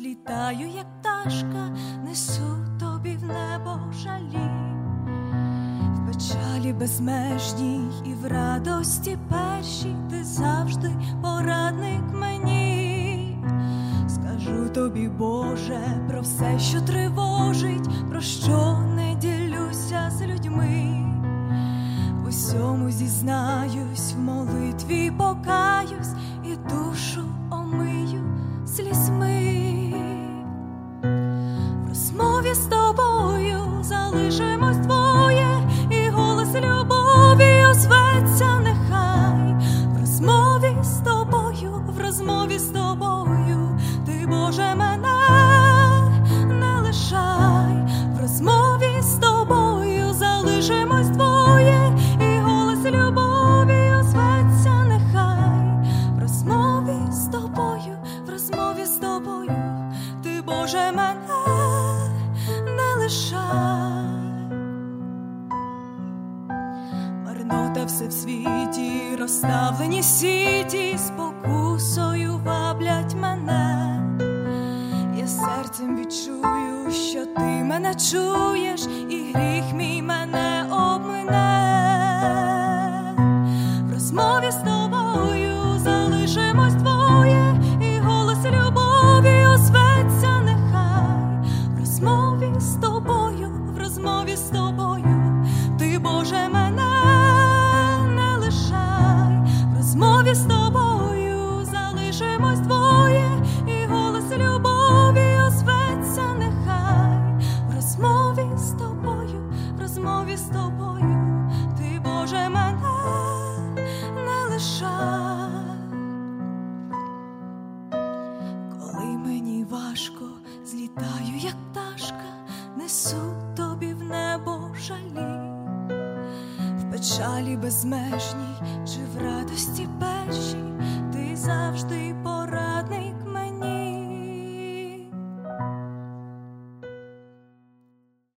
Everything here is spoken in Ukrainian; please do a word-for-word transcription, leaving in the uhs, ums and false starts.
злітаю, як пташка, несу тобі в небо жалі. В печалі безмежній і в радості першій ти завжди порадник мені. Скажу тобі, Боже, про все, що тривожить, про що не ділюся з людьми. В усьому зізнаюсь, в молитві покаюсь і душу омию слізьми. В розмові з тобою залишимось двоє, і голос любові озветься нехай. В розмові з тобою, в розмові з тобою, ти, Боже, мене не лишай. В розмові з тобою залишимось двоє, і голос любові озветься нехай. В розмові з тобою, в розмові з тобою, ти, Боже, мене не лишай. Марнота все в світі, розставлені сіті, спокусою ваблять мене. Я серцем відчую, що ти мене чуєш, і гріх мій мене обмине. В розмові з тобою залишимось двоє, і голос любові озветься нехай. В розмові з тобою, в розмові з тобою, ти, Боже, мене не лишай. В розмові з тобою залишимось двоє, і голос любові озветься нехай. В розмові з тобою, в розмові з тобою, ти, Боже, мене не лишай. Коли мені важко, злітаю, як пташка, несу тобі в небо жалі. В печалі безмежній чи в радості першій, ти завжди порадник мені.